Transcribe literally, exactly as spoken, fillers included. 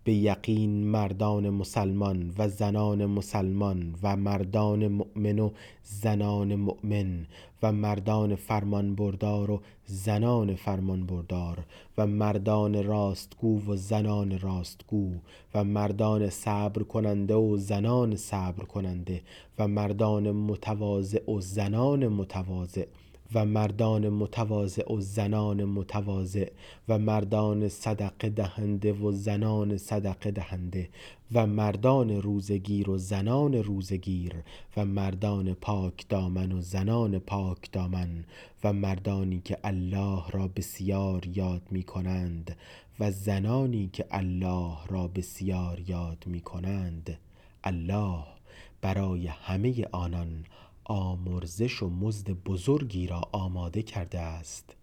به یقین مردان مسلمان و زنان مسلمان و مردان مؤمن و زنان مؤمن و مردان فرمان بردار و زنان فرمان بردار و مردان راستگو و زنان راستگو و مردان صبر کننده و زنان صبر کننده و مردان متواضع و زنان متواضع و مردان متواضع و زنان متواضع و مردان صدقه دهنده و زنان صدقه دهنده و مردان روزگیر و زنان روزگیر و مردان پاک دامن و زنان پاک دامن و مردانی که الله را بسیار یاد می کنند و زنانی که الله را بسیار یاد می کنند. الله برای همه آنان آمرزش و مزد بزرگی را آماده کرده است.